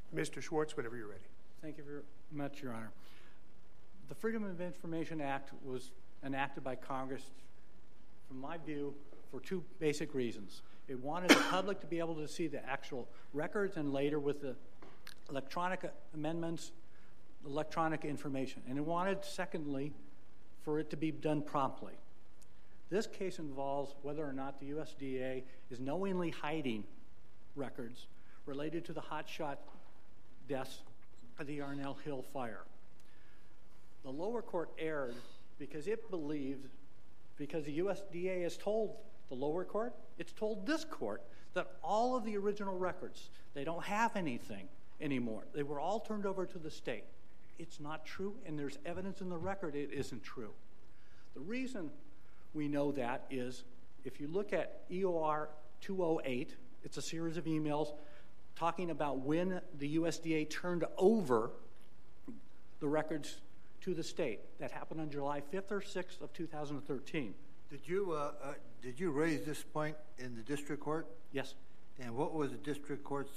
Mr. Schwartz, whenever you're ready. Thank you very much, Your Honor. The Freedom of Information Act was enacted by Congress, from my view, for two basic reasons. It wanted the public to be able to see the actual records, and later with the electronic amendments, electronic information. And it wanted, secondly, for it to be done promptly. This case involves whether or not the USDA is knowingly hiding records related to the hotshot deaths of the Yarnell Hill fire. The lower court erred because it believed, because the USDA has told the lower court, it's told this court, that all of the original records, they don't have anything anymore. They were all turned over to the state. It's not true, and there's evidence in the record it isn't true. The reason we know that is, if you look at EOR 208, it's a series of emails talking about when the USDA turned over the records to the state. That happened on July 5th or 6th of 2013. Did you raise this point in the district court? Yes. And what was the district court's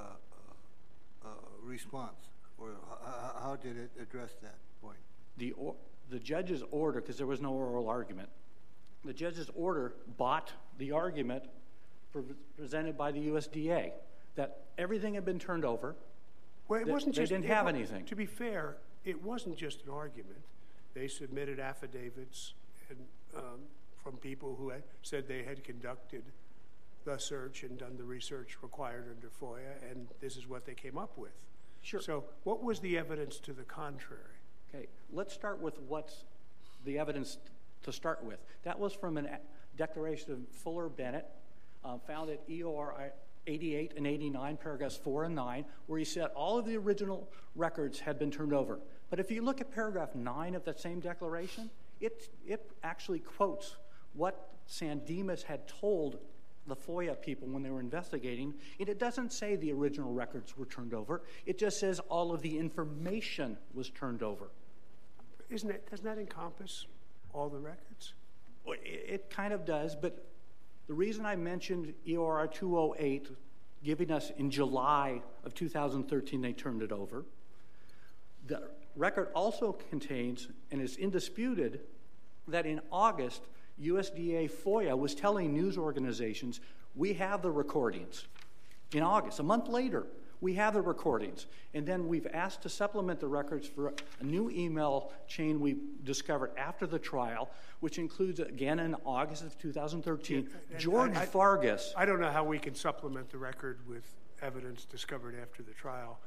response, or how did it address that point? The judge's order, because there was no oral argument, the judge's order bought the argument presented by the USDA that everything had been turned over. Well, it wasn't they just, didn't have anything. To be fair, it wasn't just an argument. They submitted affidavits and, from people who had said they had conducted the search and done the research required under FOIA, and this is what they came up with. Sure. So what was the evidence to the contrary? Okay, let's start with what's the evidence to start with. That was from a declaration of Fuller Bennett, found at EOR 88 and 89, paragraphs 4 and 9, where he said all of the original records had been turned over. But if you look at paragraph 9 of that same declaration, it actually quotes what San Dimas had told the FOIA people when they were investigating, and it doesn't say the original records were turned over. It just says all of the information was turned over. Doesn't that encompass all the records? Well, it kind of does, but the reason I mentioned EOR 208 giving us in July of 2013 they turned it over, the record also contains, and is indisputed, that in August, USDA FOIA was telling news organizations, we have the recordings. In August, a month later, we have the recordings. And then we've asked to supplement the records for a new email chain we discovered after the trial, which includes, again, in August of 2013, George Vargas. I don't know how we can supplement the record with evidence discovered after the trial.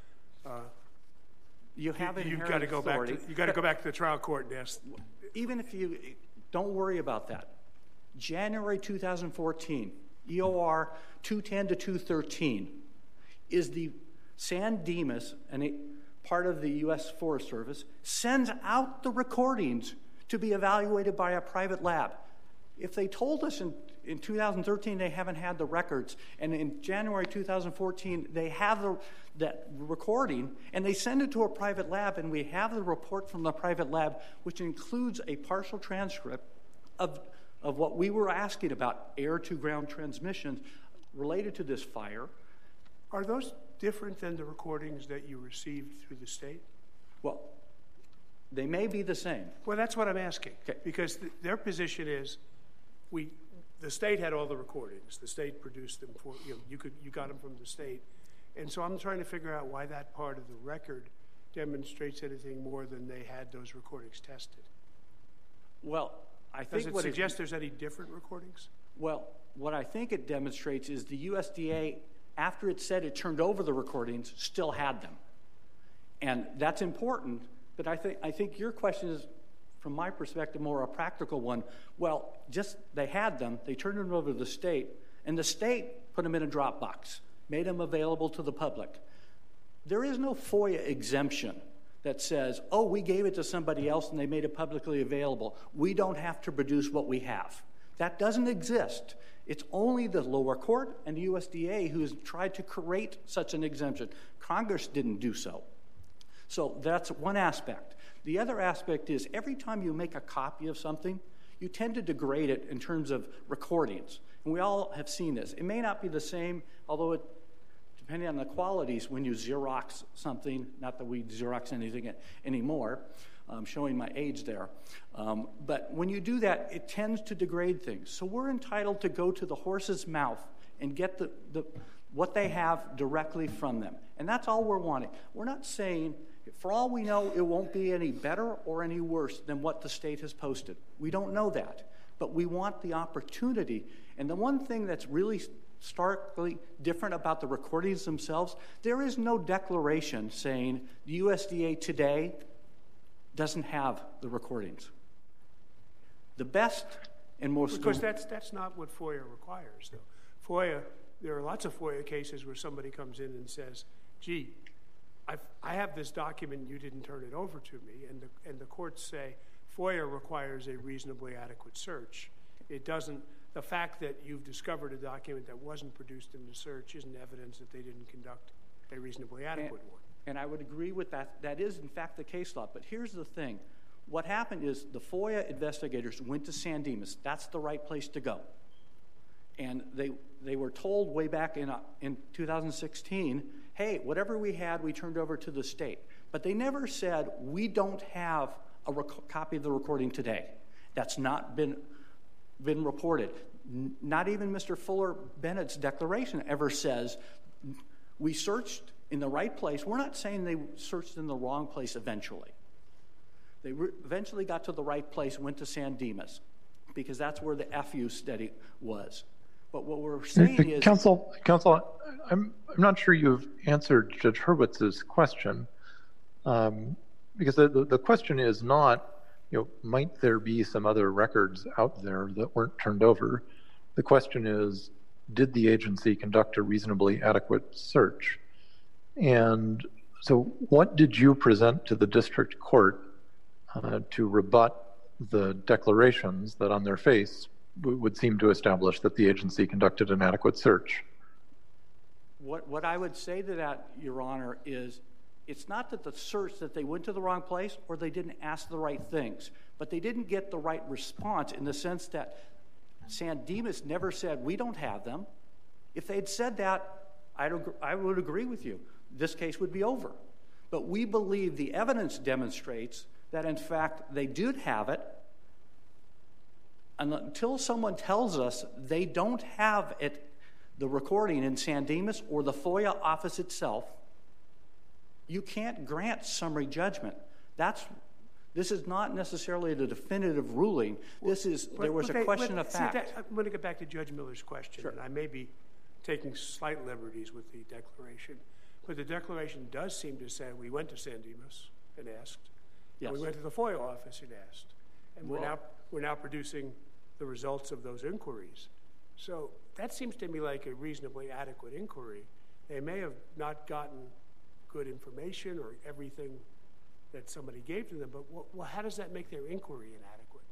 You have You've got to go authority. back. You got to go back to the trial court and ask. Even if you don't worry about that. January 2014, EOR 210 to 213 is the San Dimas, and part of the U.S. Forest Service, sends out the recordings to be evaluated by a private lab. If they told us in 2013 they haven't had the records, and in January 2014 they have that recording, and they send it to a private lab, and we have the report from the private lab, which includes a partial transcript of what we were asking about, air-to-ground transmissions related to this fire. Are those different than the recordings that you received through the state? Well, they may be the same. Well, that's what I'm asking. Okay. Because their position is, the state had all the recordings. The state produced them for you got them from the state, and so I'm trying to figure out why that part of the record demonstrates anything more than they had those recordings tested. Well, I think does it suggest there's any different recordings? Well, what I think it demonstrates is the USDA, after it said it turned over the recordings, still had them, and that's important. But I think your question is, from my perspective, more a practical one. Well, just they had them, they turned them over to the state, and the state put them in a Dropbox, made them available to the public. There is no FOIA exemption that says, oh, we gave it to somebody else and they made it publicly available. We don't have to produce what we have. That doesn't exist. It's only the lower court and the USDA who has tried to create such an exemption. Congress didn't do so. So that's one aspect. The other aspect is every time you make a copy of something, you tend to degrade it in terms of recordings. And we all have seen this. It may not be the same, although depending on the qualities, when you Xerox something, not that we Xerox anything anymore, I'm showing my age there, but when you do that, it tends to degrade things. So we're entitled to go to the horse's mouth and get what they have directly from them. And that's all we're wanting. We're not saying, for all we know, it won't be any better or any worse than what the state has posted. We don't know that. But we want the opportunity. And the one thing that's really starkly different about the recordings themselves, there is no declaration saying the USDA today doesn't have the recordings. The best and most... Because that's not what FOIA requires, though. FOIA, there are lots of FOIA cases where somebody comes in and says, gee, I have this document, you didn't turn it over to me, and the courts say FOIA requires a reasonably adequate search. It doesn't, the fact that you've discovered a document that wasn't produced in the search isn't evidence that they didn't conduct a reasonably adequate one. And I would agree with that. That is, in fact, the case law. But here's the thing. What happened is the FOIA investigators went to San Dimas. That's the right place to go. And they were told way back in 2016, hey, whatever we had, we turned over to the state. But they never said, we don't have a copy of the recording today. That's not been reported. Not even Mr. Fuller Bennett's declaration ever says, we searched in the right place. We're not saying they searched in the wrong place eventually. They eventually got to the right place, went to San Dimas, because that's where the FU study was. But what we're saying is... Counsel, I'm not sure you've answered Judge Hurwitz's question, because the question is not, might there be some other records out there that weren't turned over? The question is, did the agency conduct a reasonably adequate search? And so what did you present to the district court to rebut the declarations that on their face would seem to establish that the agency conducted an adequate search? What I would say to that, Your Honor, is it's not that the search that they went to the wrong place or they didn't ask the right things, but they didn't get the right response in the sense that San Dimas never said, we don't have them. If they'd said that, I would agree with you. This case would be over. But we believe the evidence demonstrates that, in fact, they did have it. And until someone tells us they don't have it, the recording in San Dimas or the FOIA office itself, you can't grant summary judgment. This is not necessarily the definitive ruling. There was a question of fact. I'm going to get back to Judge Miller's question, Sure. and I may be taking slight liberties with the declaration. But the declaration does seem to say we went to San Dimas and asked. Yes. And we went to the FOIA office and asked. And we're now producing the results of those inquiries. So that seems to me like a reasonably adequate inquiry. They may have not gotten good information or everything that somebody gave to them, but how does that make their inquiry inadequate?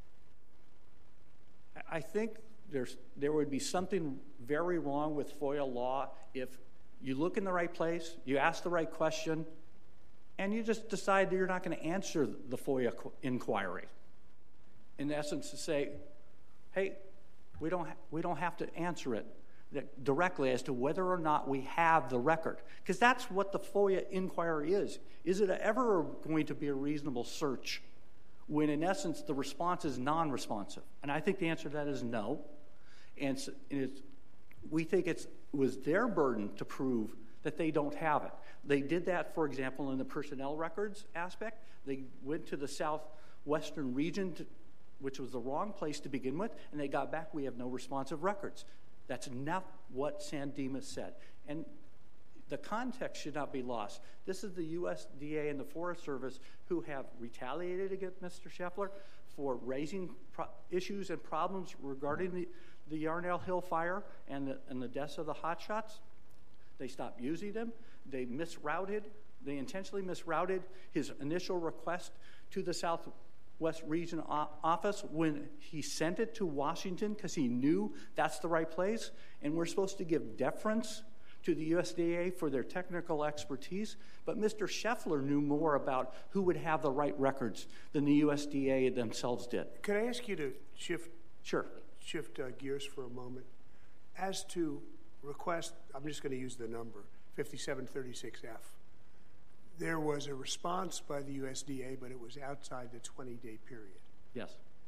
I think there would be something very wrong with FOIA law if you look in the right place, you ask the right question, and you just decide that you're not going to answer the FOIA inquiry. In essence, to say, hey, we don't have to answer it directly as to whether or not we have the record. Because that's what the FOIA inquiry is. Is it ever going to be a reasonable search when, in essence, the response is non-responsive? And I think the answer to that is no. And we think it was their burden to prove that they don't have it. They did that, for example, in the personnel records aspect. They went to the southwestern region, which was the wrong place to begin with, and they got back, we have no responsive records. That's not what San Dimas said. And the context should not be lost. This is the USDA and the Forest Service who have retaliated against Mr. Scheffler for raising issues and problems regarding the Yarnell Hill fire and the deaths of the hotshots. They stopped using them. They intentionally misrouted his initial request to the Southwest Region office when he sent it to Washington because he knew that's the right place. And we're supposed to give deference to the USDA for their technical expertise. But Mr. Scheffler knew more about who would have the right records than the USDA themselves did. Could I ask you to shift Sure. gears for a moment? As to request, I'm just going to use the number, 5736F, there was a response by the USDA, but it was outside the 20-day period. Yes.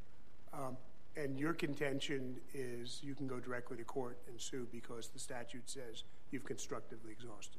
And your contention is you can go directly to court and sue because the statute says you've constructively exhausted.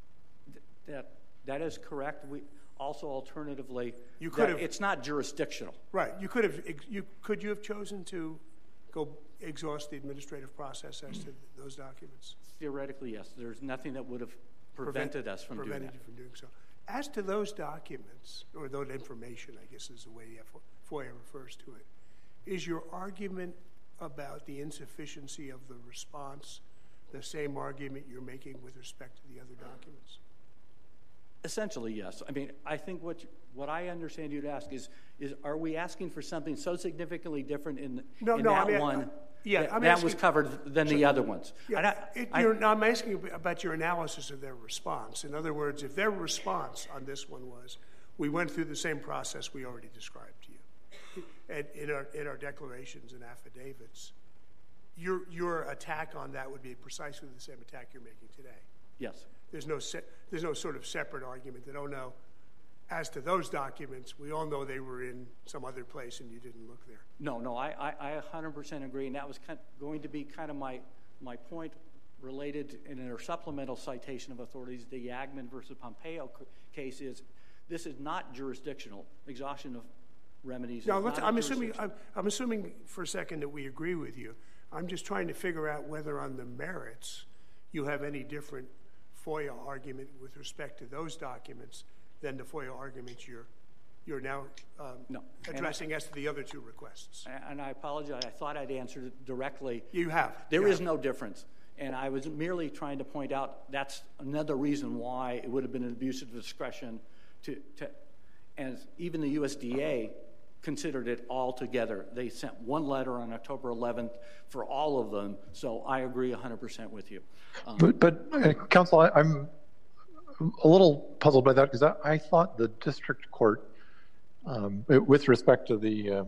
That is correct. We also alternatively, you could have, it's not jurisdictional. Right. You could have. Could you have chosen to go exhaust the administrative process as to those documents? Theoretically, yes. There's nothing that would have prevented us from doing that. Prevented you from doing so. As to those documents, or that information, I guess is the way FOIA refers to it, is your argument about the insufficiency of the response the same argument you're making with respect to the other documents? Essentially, yes. I mean, I think what I understand you to ask is are we asking for something so significantly different in that one that was covered than the other ones? Yeah, I'm asking about your analysis of their response. In other words, if their response on this one was, we went through the same process we already described to you, and in our declarations and affidavits, your attack on that would be precisely the same attack you're making today. Yes. There's no sort of separate argument that, oh no, as to those documents, we all know they were in some other place and you didn't look there. No, I 100% agree, and that was going to be kind of my point related in our supplemental citation of authorities. The Yagman versus Pompeo case is this is not jurisdictional. Exhaustion of remedies. No, I'm assuming for a second that we agree with you. I'm just trying to figure out whether on the merits you have any different FOIA argument with respect to those documents than the FOIA arguments you're now addressing as to the other two requests. And I apologize. I thought I'd answered it directly. You have. There is no difference. And I was merely trying to point out that's another reason why it would have been an abuse of discretion and even the USDA considered it all together. They sent one letter on October 11th for all of them, so I agree 100% with you. But Counsel, I'm a little puzzled by that because I thought the district court, with respect to the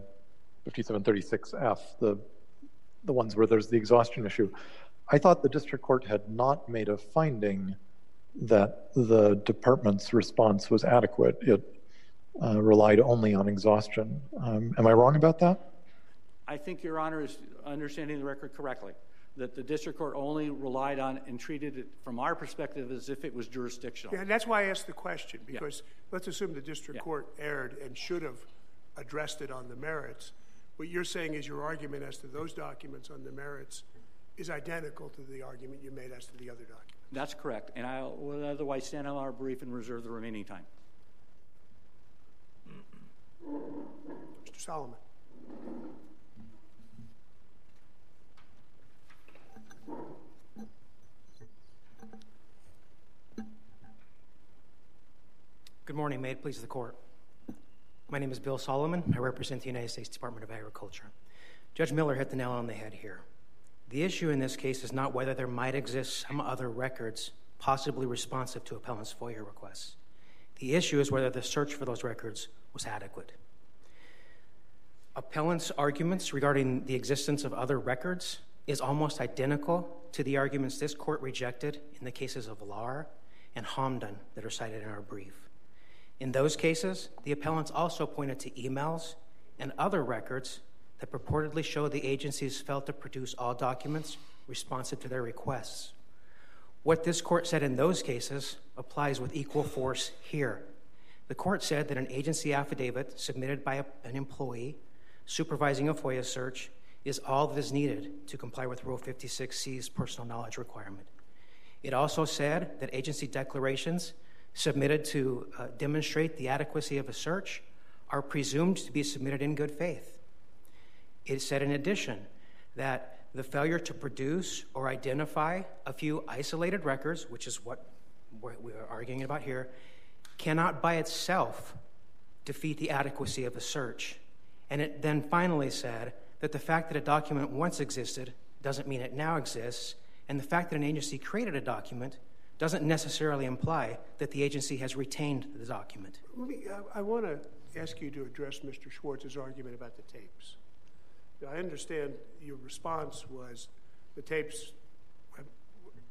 5736F, the ones where there's the exhaustion issue, I thought the district court had not made a finding that the department's response was adequate. It relied only on exhaustion. Am I wrong about that? I think Your Honor is understanding the record correctly, that the district court only relied on and treated it, from our perspective, as if it was jurisdictional. Yeah, and that's why I asked the question, because let's assume the district court erred and should have addressed it on the merits. What you're saying is your argument as to those documents on the merits is identical to the argument you made as to the other documents. That's correct, and I will otherwise stand on our brief and reserve the remaining time. Mr. Solomon. Good morning. May it please the court. My name is Bill Solomon. I represent the United States Department of Agriculture. Judge Miller hit the nail on the head here. The issue in this case is not whether there might exist some other records possibly responsive to appellant's FOIA requests. The issue is whether the search for those records was adequate. Appellant's arguments regarding the existence of other records is almost identical to the arguments this court rejected in the cases of Lahr and Hamdan that are cited in our brief. In those cases, the appellants also pointed to emails and other records that purportedly show the agencies failed to produce all documents responsive to their requests. What this court said in those cases applies with equal force here. The court said that an agency affidavit submitted by an employee supervising a FOIA search is all that is needed to comply with Rule 56C's personal knowledge requirement. It also said that agency declarations submitted to demonstrate the adequacy of a search are presumed to be submitted in good faith. It said in addition that the failure to produce or identify a few isolated records, which is what we're arguing about here, cannot by itself defeat the adequacy of a search. And it then finally said that the fact that a document once existed doesn't mean it now exists, and the fact that an agency created a document doesn't necessarily imply that the agency has retained the document. I want to ask you to address Mr. Schwartz's argument about the tapes. I understand your response was the tapes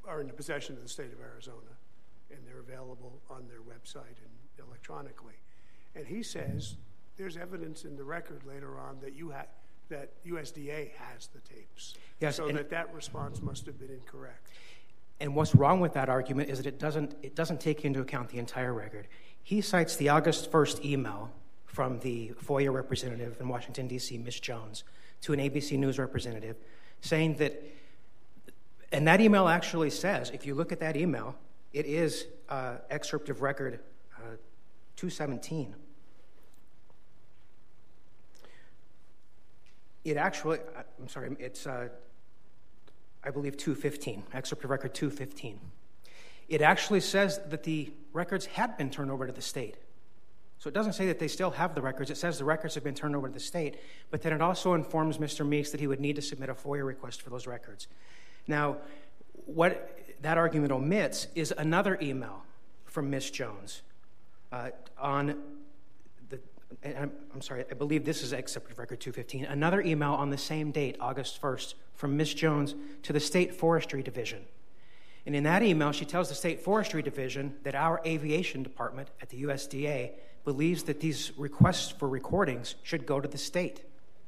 are in the possession of the state of Arizona, and they're available on their website and electronically. And he says there's evidence in the record later on that that USDA has the tapes. Yes, so that response must have been incorrect. And what's wrong with that argument is that it doesn't take into account the entire record. He cites the August 1st email from the FOIA representative in Washington, D.C., Ms. Jones, to an ABC News representative, saying that, and that email actually says, if you look at that email, it is excerpt of record 217. It actually, I'm sorry, it's, I believe 215, excerpt of record 215. It actually says that the records had been turned over to the state. So it doesn't say that they still have the records. It says the records have been turned over to the state, but then it also informs Mr. Meeks that he would need to submit a FOIA request for those records. Now, what that argument omits is another email from Ms. Jones on the, I'm sorry, I believe this is excerpt of record 215, another email on the same date, August 1st, from Ms. Jones to the State Forestry Division. And in that email, she tells the State Forestry Division that our aviation department at the USDA believes that these requests for recordings should go to the state.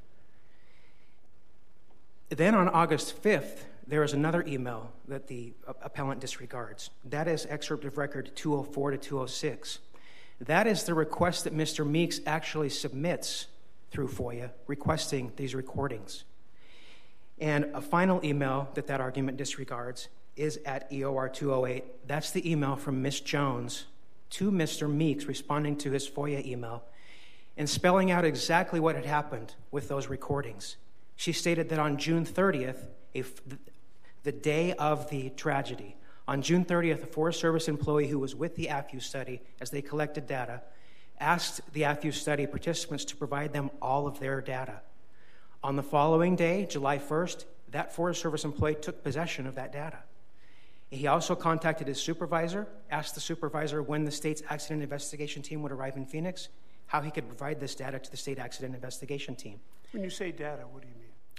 Then on August 5th, there is another email that the appellant disregards. That is excerpt of record 204 to 206. That is the request that Mr. Meeks actually submits through FOIA, requesting these recordings. And a final email that argument disregards is at EOR 208. That's the email from Ms. Jones to Mr. Meeks responding to his FOIA email and spelling out exactly what had happened with those recordings. She stated that on June 30th, the day of the tragedy, on June 30th, a Forest Service employee who was with the AFU study as they collected data asked the AFU study participants to provide them all of their data. On the following day, July 1st, that Forest Service employee took possession of that data. He also contacted his supervisor, asked the supervisor when the state's accident investigation team would arrive in Phoenix, how he could provide this data to the state accident investigation team. When you say data, what do you mean?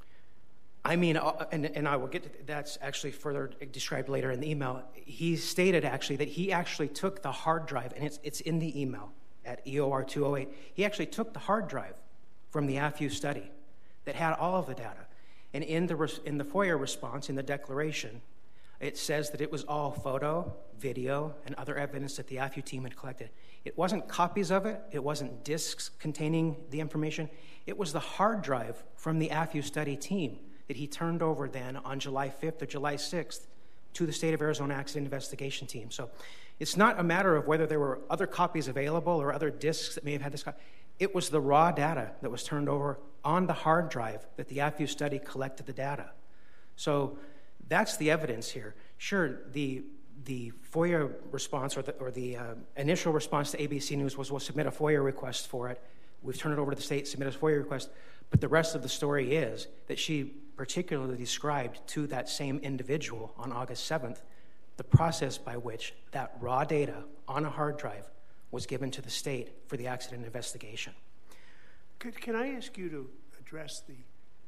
I mean, and I will get to that's actually further described later in the email. He stated actually that he actually took the hard drive, and it's in the email at EOR 208. He actually took the hard drive from the AFU study that had all of the data. And in the FOIA response, in the declaration, it says that it was all photo, video, and other evidence that the AFU team had collected. It wasn't copies of it. It wasn't disks containing the information. It was the hard drive from the AFU study team that he turned over then on July 5th or July 6th to the State of Arizona Accident Investigation Team. So it's not a matter of whether there were other copies available or other disks that may have had this copy. It was the raw data that was turned over on the hard drive that the AFU study collected the data. So that's the evidence here. Sure, the FOIA response or the initial response to ABC News was we'll submit a FOIA request for it. We've turned it over to the state, submit a FOIA request. But the rest of the story is that she particularly described to that same individual on August 7th the process by which that raw data on a hard drive was given to the state for the accident investigation. Can I ask you to address the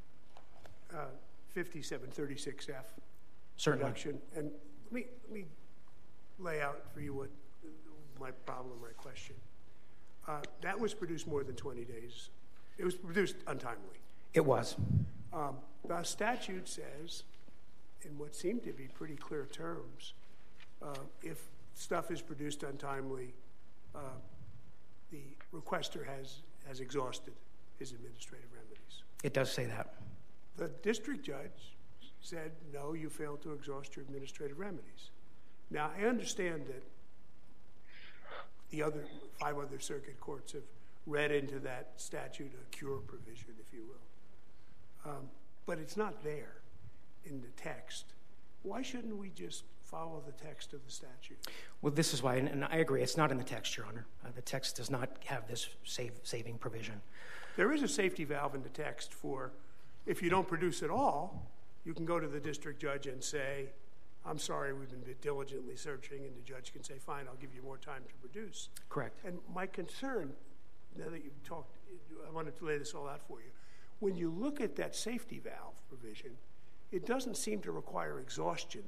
5736F reduction? And let me lay out for you what my problem, my question. That was produced more than 20 days. It was produced untimely. It was. The statute says, in what seem to be pretty clear terms, if stuff is produced untimely, the requester has exhausted his administrative remedies. It does say that. The district judge said, no, you failed to exhaust your administrative remedies. Now, I understand that the other 5 other circuit courts have read into that statute a cure provision, if you will. But it's not there in the text. Why shouldn't we just follow the text of the statute? Well, this is why, and I agree, it's not in the text, Your Honor. The text does not have this saving provision. There is a safety valve in the text for if you don't produce at all, you can go to the district judge and say, I'm sorry, we've been diligently searching, and the judge can say, fine, I'll give you more time to produce. Correct. And my concern, now that you've talked, I wanted to lay this all out for you. When you look at that safety valve provision, it doesn't seem to require exhaustion thereafter.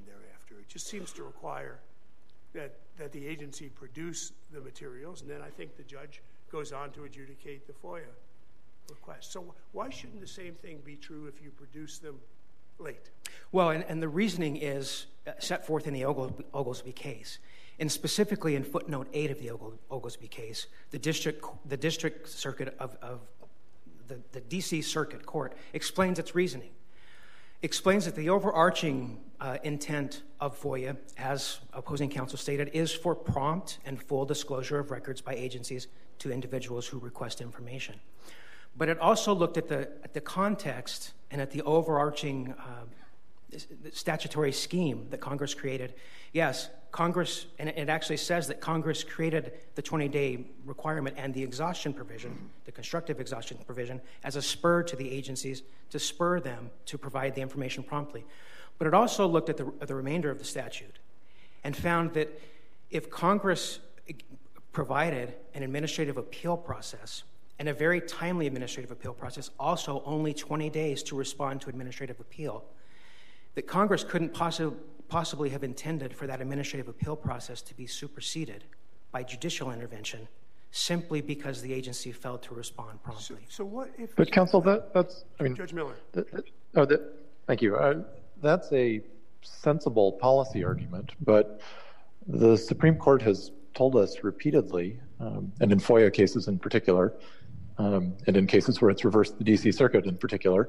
procedure. It just seems to require that the agency produce the materials, and then I think the judge goes on to adjudicate the FOIA request. So why shouldn't the same thing be true if you produce them late? Well, and the reasoning is set forth in the Oglesby case. And specifically in footnote 8 of the Oglesby case, the district circuit of the D.C. Circuit Court explains its reasoning. Explains that the overarching intent of FOIA, as opposing counsel stated, is for prompt and full disclosure of records by agencies to individuals who request information. But it also looked at the context and at the overarching statutory scheme that Congress created. Yes, Congress, and it actually says that Congress created the 20-day requirement and the exhaustion provision, the constructive exhaustion provision, as a spur to the agencies to spur them to provide the information promptly. But it also looked at the remainder of the statute and found that if Congress provided an administrative appeal process, and a very timely administrative appeal process, also only 20 days to respond to administrative appeal, that Congress couldn't possibly have intended for that administrative appeal process to be superseded by judicial intervention simply because the agency failed to respond promptly. So what if... But counsel, that's, I mean... Judge Miller. Thank you. That's a sensible policy argument, but the Supreme Court has told us repeatedly, and in FOIA cases in particular, and in cases where it's reversed the D.C. Circuit in particular,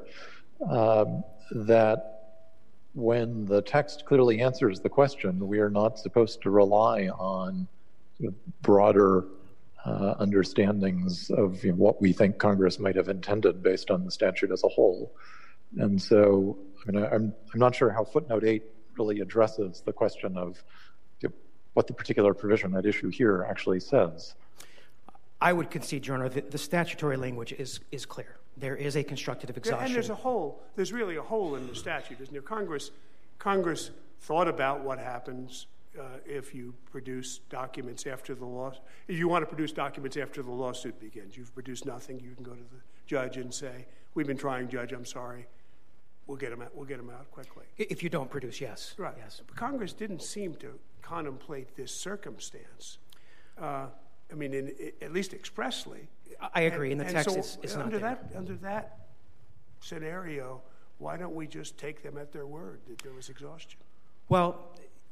that when the text clearly answers the question, we are not supposed to rely on broader understandings of what we think Congress might have intended based on the statute as a whole. And so, I mean, I'm not sure how footnote 8 really addresses the question of what the particular provision at issue here actually says. I would concede, Your Honor, that the statutory language is clear. There is a constructive exhaustion. And there's really a hole in the statute, isn't there? Congress thought about what happens if you produce documents after the law. If you want to produce documents after the lawsuit begins, you've produced nothing, you can go to the judge and say, we've been trying, Judge, I'm sorry. We'll get them out quickly. If you don't produce, yes. Right. Yes. But Congress didn't seem to contemplate this circumstance. I mean, at least expressly. I agree. In the text, it's not there. Under that scenario, why don't we just take them at their word that there was exhaustion? Well,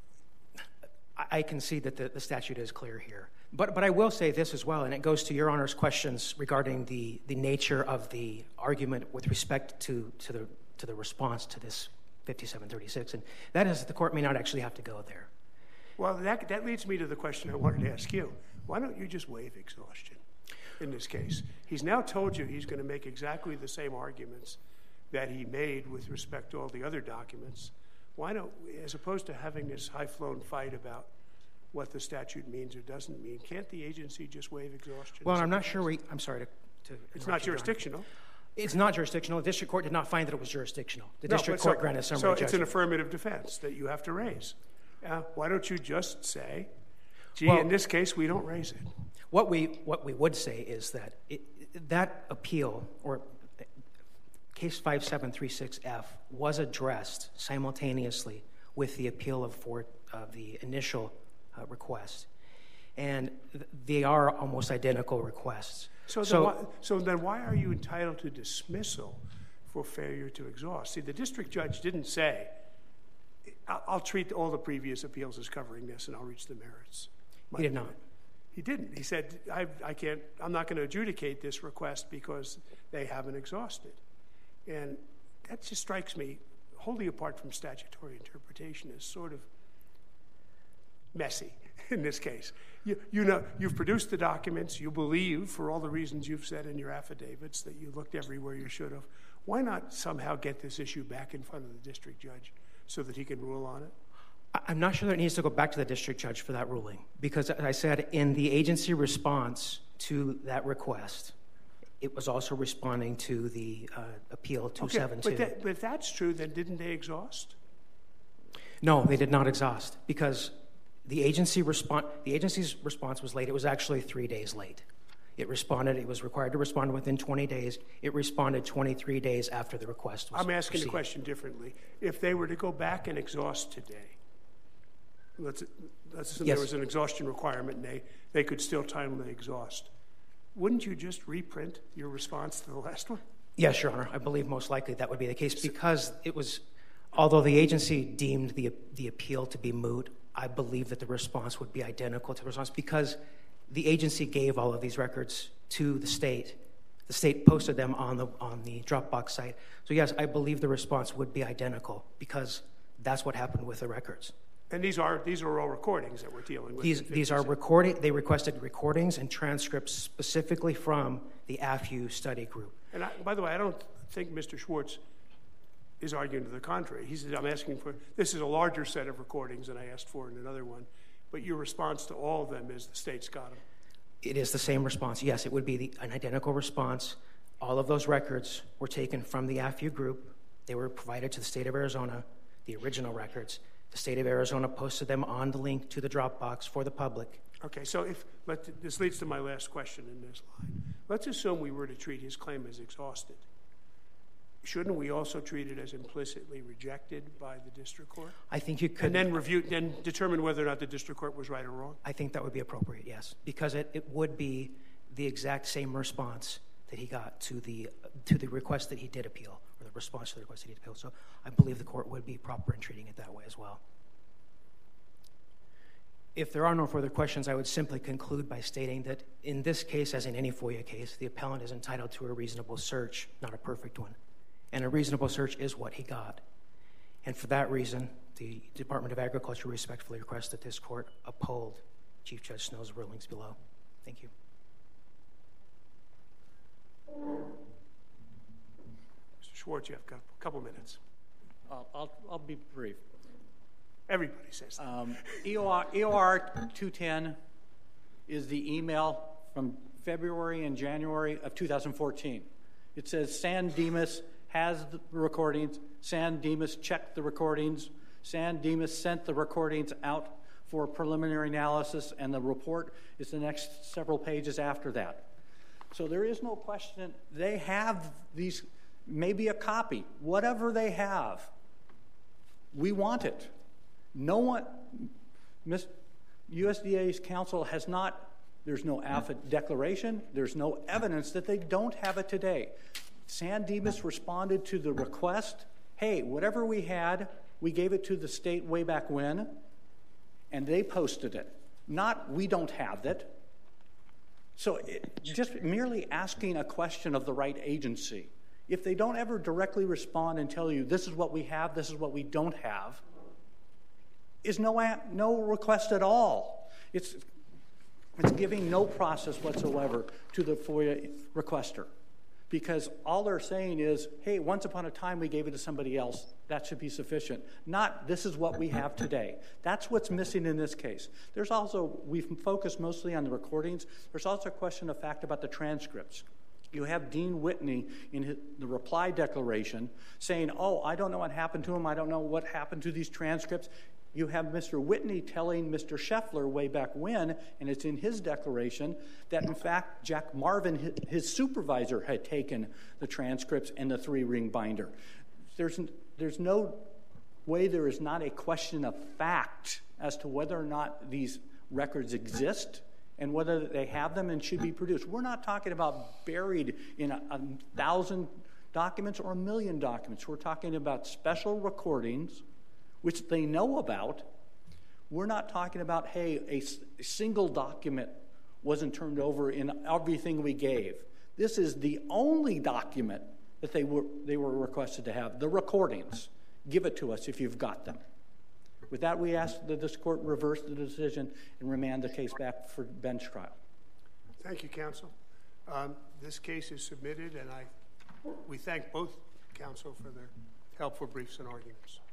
I concede that the statute is clear here. But I will say this as well, and it goes to Your Honor's questions regarding the nature of the argument with respect to the response to this 5736, and that is that the court may not actually have to go there. Well, that leads me to the question I wanted to ask you. Why don't you just waive exhaustion in this case? He's now told you he's going to make exactly the same arguments that he made with respect to all the other documents. Why don't, as opposed to having this high-flown fight about what the statute means or doesn't mean, can't the agency just waive exhaustion? Well, I'm not sure I'm sorry to It's not jurisdictional. It's not jurisdictional. The district court did not find that it was jurisdictional. The district court granted summary judgment. So it's an affirmative defense that you have to raise. Why don't you just say, gee, in this case, we don't raise it? What we would say is that that appeal, or case 5736F, was addressed simultaneously with the appeal of the initial request. And they are almost identical requests. So then why are you entitled to dismissal for failure to exhaust? See, the district judge didn't say, I'll treat all the previous appeals as covering this and I'll reach the merits. He did not. He didn't. He said, I'm not going to adjudicate this request because they haven't exhausted. And that just strikes me, wholly apart from statutory interpretation, as sort of messy in this case. You know, you've produced the documents. You believe, for all the reasons you've said in your affidavits, that you looked everywhere you should have. Why not somehow get this issue back in front of the district judge so that he can rule on it? I'm not sure that it needs to go back to the district judge for that ruling, because, as I said, in the agency response to that request, it was also responding to the appeal 272. Okay, but if that's true, then didn't they exhaust? No, they did not exhaust, because the agency's response was late. It was actually 3 days late. It was required to respond within 20 days. It responded 23 days after the request was I'm asking received. the question differently. If they were to go back and exhaust today, let's assume Yes. there was an exhaustion requirement and they could still timely exhaust. Wouldn't you just reprint your response to the last one? Yes, Your Honor. I believe most likely that would be the case because it was, although the agency deemed the appeal to be moot, I believe that the response would be identical to the response because the agency gave all of these records to the state. The state posted them on the Dropbox site. So yes, I believe the response would be identical because that's what happened with the records. And these are all recordings that we're dealing with. These are recording. They requested recordings and transcripts specifically from the AFU study group. And by the way, I don't think Mr. Schwartz is arguing to the contrary. He said, I'm asking for, this is a larger set of recordings than I asked for in another one, but your response to all of them is the state's got them. It is the same response. Yes, it would be an identical response. All of those records were taken from the AFU group. They were provided to the state of Arizona, the original records. The state of Arizona posted them on the link to the Dropbox for the public. Okay, so this leads to my last question in this line. Let's assume we were to treat his claim as exhausted. Shouldn't we also treat it as implicitly rejected by the district court? I think you could. And then determine whether or not the district court was right or wrong? I think that would be appropriate, yes, because it would be the exact same response that he got to the request that he did appeal, or the response to the request that he did appeal. So I believe the court would be proper in treating it that way as well. If there are no further questions, I would simply conclude by stating that in this case, as in any FOIA case, the appellant is entitled to a reasonable search, not a perfect one. And a reasonable search is what he got. And for that reason, the Department of Agriculture respectfully requests that this court uphold Chief Judge Snow's rulings below. Thank you. Mr. Schwartz, you have a couple minutes. I'll be brief. Everybody says that. EOR 210 is the email from February and January of 2014. It says San Dimas has the recordings. San Dimas checked the recordings. San Dimas sent the recordings out for preliminary analysis, and the report is the next several pages after that. So there is no question. They have these, maybe a copy, whatever they have. We want it. No one, USDA's counsel has not, there's no declaration, there's no evidence that they don't have it today. San Dimas responded to the request, hey, whatever we had, we gave it to the state way back when, and they posted it. Not, we don't have it. So just merely asking a question of the right agency. If they don't ever directly respond and tell you, this is what we have, this is what we don't have, is no request at all. It's giving no process whatsoever to the FOIA requester. Because all they're saying is, hey, once upon a time we gave it to somebody else. That should be sufficient. Not, this is what we have today. That's what's missing in this case. There's also, we've focused mostly on the recordings. There's also a question of fact about the transcripts. You have Dean Whitney in the reply declaration saying, oh, I don't know what happened to him. I don't know what happened to these transcripts. You have Mr. Whitney telling Mr. Scheffler way back when, and it's in his declaration, that in fact Jack Marvin, his supervisor, had taken the transcripts and the 3-ring binder. There's no way there is not a question of fact as to whether or not these records exist and whether they have them and should be produced. We're not talking about buried in 1,000 documents or 1,000,000 documents. We're talking about special recordings which they know about. We're not talking about, hey, a single document wasn't turned over in everything we gave. This is the only document that they were requested to have, the recordings. Give it to us if you've got them. With that, we ask that this court reverse the decision and remand the case back for bench trial. Thank you, counsel. This case is submitted, and we thank both counsel for their helpful briefs and arguments.